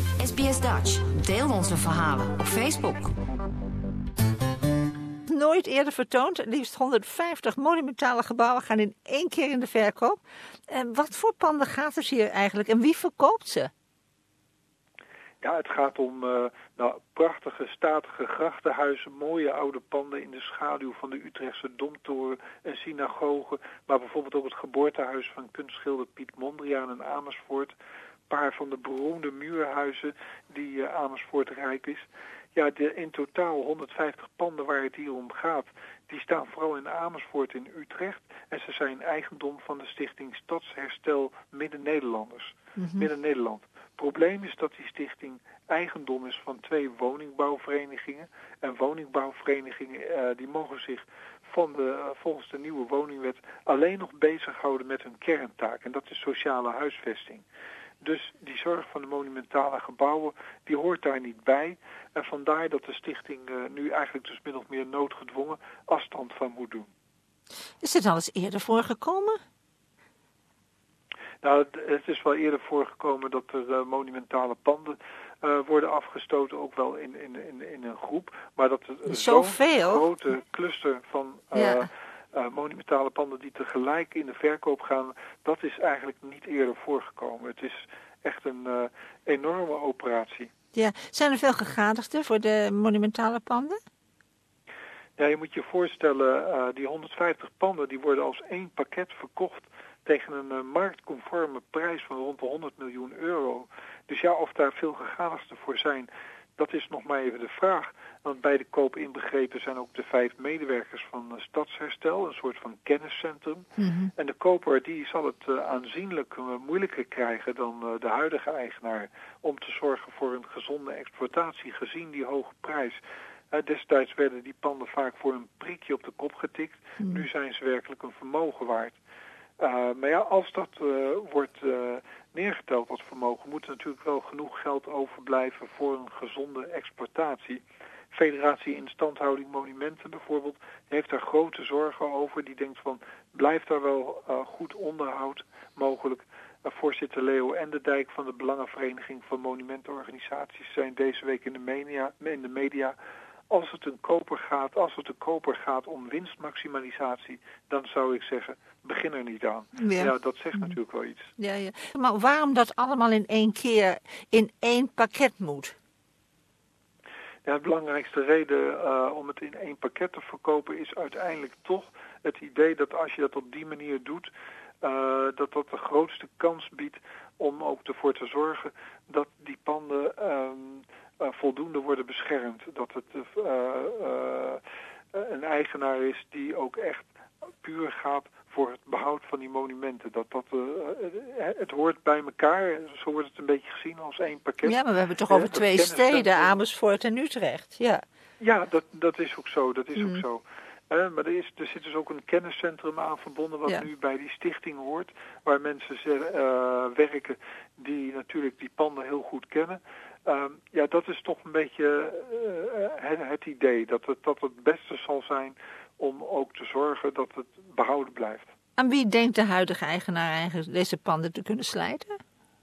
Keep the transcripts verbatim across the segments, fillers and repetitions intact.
S B S Dutch. Deel onze verhalen op Facebook. Nooit eerder vertoond. Liefst honderdvijftig monumentale gebouwen gaan in één keer in de verkoop. En wat voor panden gaat het hier eigenlijk en wie verkoopt ze? Ja, het gaat om uh, nou, prachtige, statige grachtenhuizen, mooie oude panden in de schaduw van de Utrechtse Domtoren, een synagoge, maar bijvoorbeeld ook het geboortehuis van kunstschilder Piet Mondriaan in Amersfoort. Een paar van de beroemde muurhuizen die uh, Amersfoort rijk is. Ja, de in totaal honderdvijftig panden waar het hier om gaat, die staan vooral in Amersfoort in Utrecht. En ze zijn eigendom van de stichting Stadsherstel Midden-Nederlanders. Mm-hmm. Midden-Nederland. Het probleem is dat die stichting eigendom is van twee woningbouwverenigingen. En woningbouwverenigingen uh, die mogen zich van de, uh, volgens de nieuwe woningwet alleen nog bezighouden met hun kerntaak. En dat is sociale huisvesting. Dus die zorg van de monumentale gebouwen, die hoort daar niet bij. En vandaar dat de stichting uh, nu eigenlijk dus min of meer noodgedwongen afstand van moet doen. Is dit al eens eerder voorgekomen? Nou, het, het is wel eerder voorgekomen dat er uh, monumentale panden uh, worden afgestoten, ook wel in, in, in, in een groep. Maar dat er zo'n grote cluster van uh, ja. uh, monumentale panden die tegelijk in de verkoop gaan, dat is eigenlijk niet eerder voorgekomen. Het is echt een uh, enorme operatie. Ja, zijn er veel gegadigden voor de monumentale panden? Ja, je moet je voorstellen, uh, die honderdvijftig panden die worden als één pakket verkocht tegen een uh, marktconforme prijs van rond de honderd miljoen euro. Dus ja, of daar veel gegadigden voor zijn, dat is nog maar even de vraag. Want bij de koop inbegrepen zijn ook de vijf medewerkers van uh, Stadsherstel, een soort van kenniscentrum. Mm-hmm. En de koper die zal het uh, aanzienlijk uh, moeilijker krijgen dan uh, de huidige eigenaar om te zorgen voor een gezonde exploitatie gezien die hoge prijs. Uh, destijds werden die panden vaak voor een prikje op de kop getikt. Mm. Nu zijn ze werkelijk een vermogen waard. Uh, maar ja, als dat uh, wordt uh, neergeteld als vermogen, moet er natuurlijk wel genoeg geld overblijven voor een gezonde exploitatie. Federatie Instandhouding Monumenten bijvoorbeeld heeft daar grote zorgen over. Die denkt van, blijft daar wel uh, goed onderhoud mogelijk. Uh, voorzitter Leo Enderdijk van de Belangenvereniging van Monumentenorganisaties zijn deze week in de media, in de media als het een koper gaat, als het de koper gaat om winstmaximalisatie, dan zou ik zeggen, begin er niet aan. Ja, ja dat zegt natuurlijk wel iets. Ja, ja. Maar waarom dat allemaal in één keer in één pakket moet? Ja, de belangrijkste reden uh, om het in één pakket te verkopen is uiteindelijk toch het idee dat als je dat op die manier doet, uh, dat dat de grootste kans biedt om ook ervoor te zorgen dat die panden Um, Uh, voldoende worden beschermd. Dat het uh, uh, een eigenaar is die ook echt puur gaat voor het behoud van die monumenten. Dat, dat, uh, het hoort bij elkaar. Zo wordt het een beetje gezien als één pakket. Ja, maar we hebben het toch over uh, twee steden, Amersfoort en Utrecht. Ja, ja dat, dat is ook zo. Dat is mm. ook zo. Uh, maar er, is, er zit dus ook een kenniscentrum aan verbonden wat ja. nu bij die stichting hoort. Waar mensen uh, werken die natuurlijk die panden heel goed kennen. Um, ja, dat is toch een beetje uh, het, het idee. Dat het, dat het beste zal zijn om ook te zorgen dat het behouden blijft. Aan wie denkt de huidige eigenaar eigenlijk deze panden te kunnen slijten?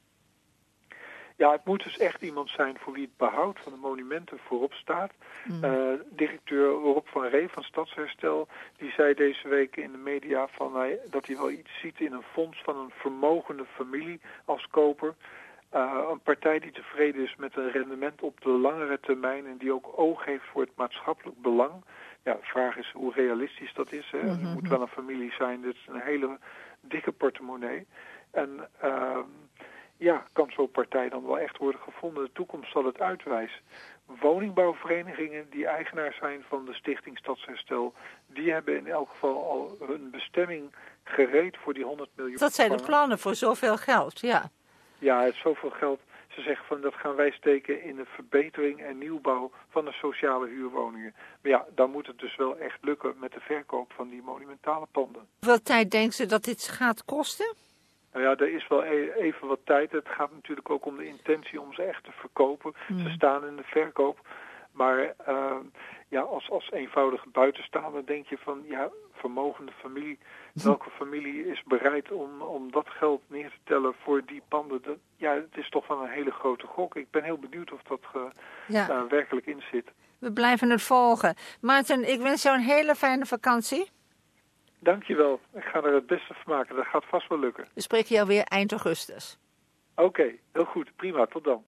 Ja, het moet dus echt iemand zijn voor wie het behoud van de monumenten voorop staat. Mm. Uh, directeur Rob van Ree van Stadsherstel, die zei deze week in de media van, uh, dat hij wel iets ziet in een fonds van een vermogende familie als koper. Uh, een partij die tevreden is met een rendement op de langere termijn en die ook oog heeft voor het maatschappelijk belang. Ja, de vraag is hoe realistisch dat is. Hè? Mm-hmm. Er moet wel een familie zijn, dit is een hele dikke portemonnee. En uh, ja, kan zo'n partij dan wel echt worden gevonden? De toekomst zal het uitwijzen. Woningbouwverenigingen die eigenaar zijn van de stichting Stadsherstel, die hebben in elk geval al hun bestemming gereed voor die honderd miljoen. Dat zijn de plannen voor zoveel geld, ja. Ja, het is zoveel geld. Ze zeggen van dat gaan wij steken in de verbetering en nieuwbouw van de sociale huurwoningen. Maar ja, dan moet het dus wel echt lukken met de verkoop van die monumentale panden. Hoeveel tijd denken ze dat dit gaat kosten? Nou ja, er is wel even wat tijd. Het gaat natuurlijk ook om de intentie om ze echt te verkopen. Mm. Ze staan in de verkoop. Maar uh, ja, als, als eenvoudige buitenstaander denk je van, ja, vermogende familie. Welke familie is bereid om, om dat geld neer te tellen voor die panden? Dat, ja, het is toch wel een hele grote gok. Ik ben heel benieuwd of dat uh, ja. daar werkelijk in zit. We blijven het volgen. Maarten, ik wens jou een hele fijne vakantie. Dankjewel. Ik ga er het beste van maken. Dat gaat vast wel lukken. We spreken jou weer eind augustus. Oké, okay, heel goed. Prima. Tot dan.